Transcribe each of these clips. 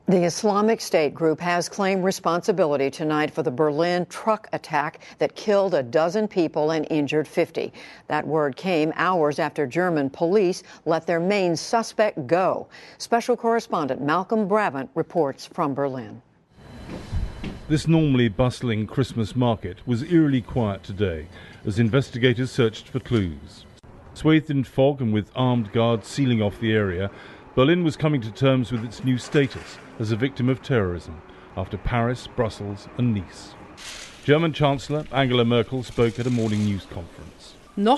The Islamic State group has claimed responsibility tonight for the Berlin truck attack that killed a dozen people and injured 50. That word came hours after German police let their main suspect go. Special correspondent Malcolm Brabant reports from Berlin. This normally bustling Christmas market was eerily quiet today as investigators searched for clues. Swathed in fog and with armed guards sealing off the area, Berlin was coming to terms with its new status as a victim of terrorism after Paris, Brussels and Nice. German Chancellor Angela Merkel spoke at a morning news conference.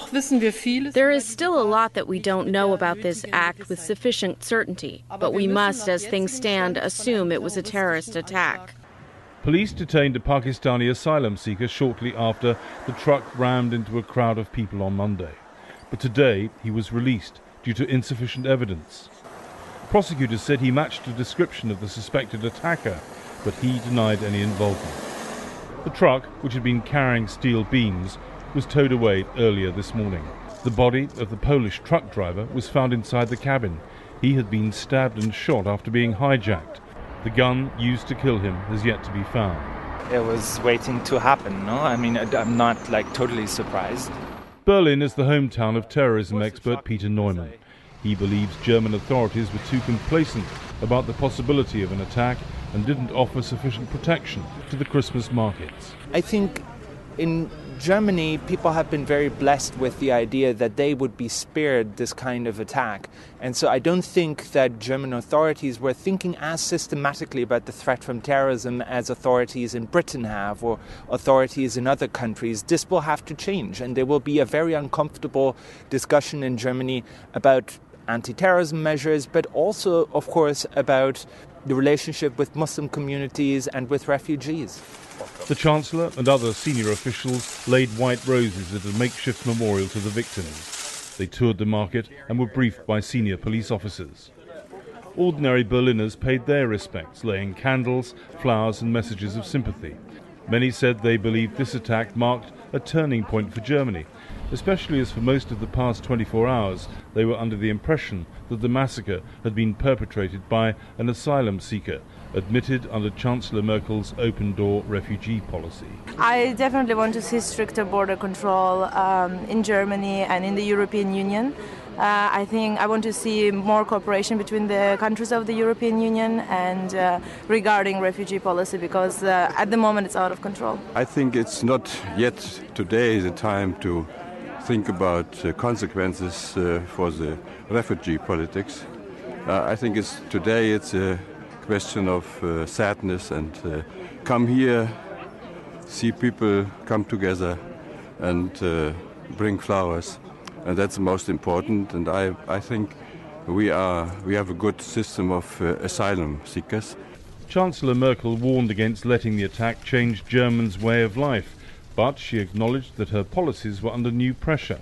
There is still a lot that we don't know about this act with sufficient certainty, but we must, as things stand, assume it was a terrorist attack. Police detained a Pakistani asylum seeker shortly after the truck rammed into a crowd of people on Monday. But today he was released due to insufficient evidence. Prosecutors said he matched a description of the suspected attacker, but he denied any involvement. The truck, which had been carrying steel beams, was towed away earlier this morning. The body of the Polish truck driver was found inside the cabin. He had been stabbed and shot after being hijacked. The gun used to kill him has yet to be found. It was waiting to happen, no? I mean, I'm not totally surprised. Berlin is the hometown of terrorism expert Peter Neumann. He believes German authorities were too complacent about the possibility of an attack and didn't offer sufficient protection to the Christmas markets. I think in Germany, people have been very blessed with the idea that they would be spared this kind of attack. And so I don't think that German authorities were thinking as systematically about the threat from terrorism as authorities in Britain have or authorities in other countries. This will have to change, and there will be a very uncomfortable discussion in Germany about anti-terrorism measures, but also, of course, about the relationship with Muslim communities and with refugees. The Chancellor and other senior officials laid white roses at a makeshift memorial to the victims. They toured the market and were briefed by senior police officers. Ordinary Berliners paid their respects, laying candles, flowers and messages of sympathy. Many said they believed this attack marked a turning point for Germany, especially as for most of the past 24 hours they were under the impression that the massacre had been perpetrated by an asylum seeker, admitted under Chancellor Merkel's open-door refugee policy. I definitely want to see stricter border control in Germany and in the European Union. I think I want to see more cooperation between the countries of the European Union and regarding refugee policy, because at the moment it's out of control. I think it's not yet today the time to think about consequences for the refugee politics. I think today it's a question of sadness and come here, see people come together and bring flowers, and that's the most important. And I think we have a good system of asylum seekers. Chancellor Merkel warned against letting the attack change Germans' way of life, but she acknowledged that her policies were under new pressure.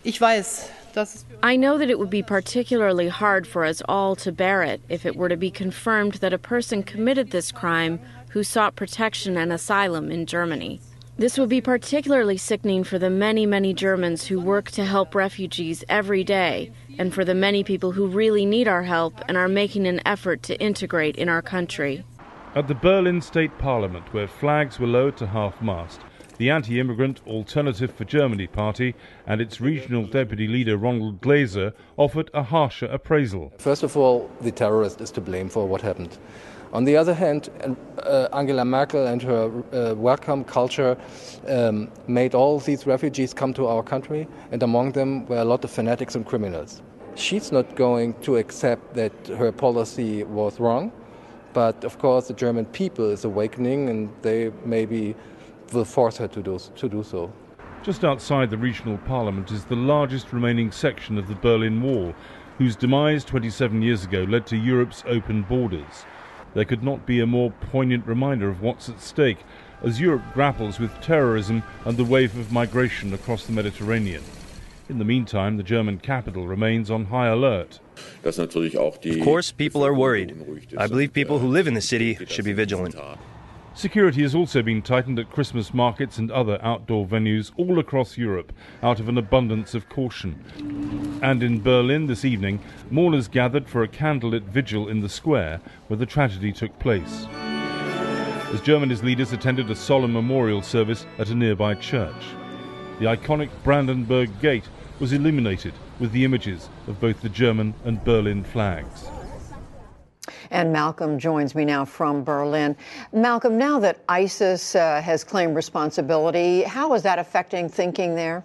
I know that it would be particularly hard for us all to bear it if it were to be confirmed that a person committed this crime who sought protection and asylum in Germany. This would be particularly sickening for the many, many Germans who work to help refugees every day, and for the many people who really need our help and are making an effort to integrate in our country. At the Berlin State Parliament, where flags were lowered to half-mast, the anti-immigrant Alternative for Germany party and its regional deputy leader Ronald Glaser offered a harsher appraisal. First of all, the terrorist is to blame for what happened. On the other hand, Angela Merkel and her welcome culture made all these refugees come to our country, and among them were a lot of fanatics and criminals. She's not going to accept that her policy was wrong, but of course the German people is awakening, and they maybe will force her to do so. Just outside the regional parliament is the largest remaining section of the Berlin Wall, whose demise 27 years ago led to Europe's open borders. There could not be a more poignant reminder of what's at stake as Europe grapples with terrorism and the wave of migration across the Mediterranean. In the meantime, the German capital remains on high alert. Of course, people are worried. I believe people who live in the city should be vigilant. Security has also been tightened at Christmas markets and other outdoor venues all across Europe out of an abundance of caution. And in Berlin this evening, mourners gathered for a candlelit vigil in the square where the tragedy took place, as Germany's leaders attended a solemn memorial service at a nearby church. The iconic Brandenburg Gate was illuminated with the images of both the German and Berlin flags. And Malcolm joins me now from Berlin. Malcolm, now that ISIS has claimed responsibility, how is that affecting thinking there?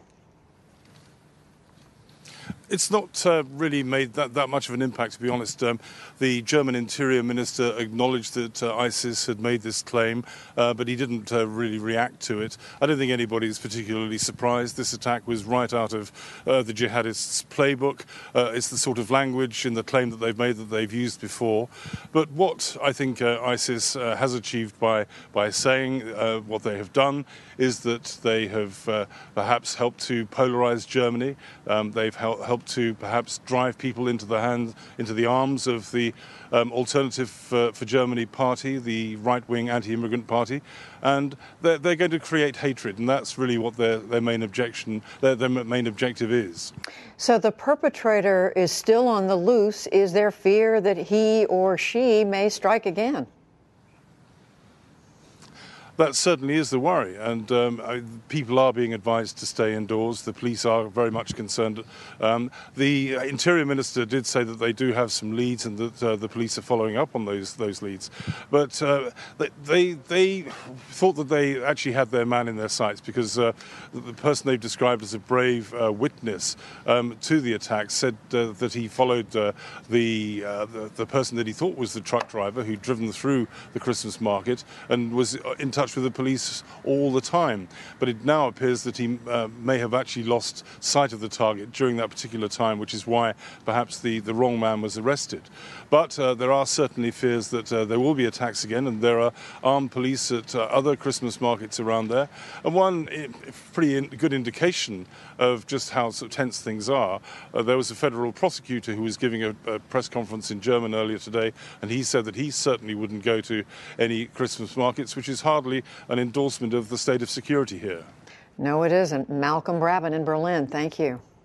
It's not really made that much of an impact, to be honest. The German Interior Minister acknowledged that ISIS had made this claim, but he didn't really react to it. I don't think anybody's particularly surprised. This attack was right out of the jihadists' playbook. It's the sort of language in the claim that they've made that they've used before. But what I think ISIS has achieved by saying what they have done is that they have perhaps helped to polarize Germany. They've helped to perhaps drive people into the arms of the Alternative for Germany party, the right-wing anti-immigrant party, and they're going to create hatred, and that's really what their main objective is. So the perpetrator is still on the loose. Is there fear that he or she may strike again? That certainly is the worry, and people are being advised to stay indoors. The police are very much concerned. The Interior Minister did say that they do have some leads and that the police are following up on those leads. But they thought that they actually had their man in their sights, because the person they've described as a brave witness to the attack said that he followed the person that he thought was the truck driver who'd driven through the Christmas market and was in touch with the police all the time. But it now appears that he may have actually lost sight of the target during that particular time, which is why perhaps the wrong man was arrested. But there are certainly fears that there will be attacks again, and there are armed police at other Christmas markets around there. And one pretty good indication of just how sort of tense things are, there was a federal prosecutor who was giving a press conference in German earlier today, and he said that he certainly wouldn't go to any Christmas markets, which is hardly an endorsement of the state of security here. No, it isn't. Malcolm Brabant in Berlin, thank you.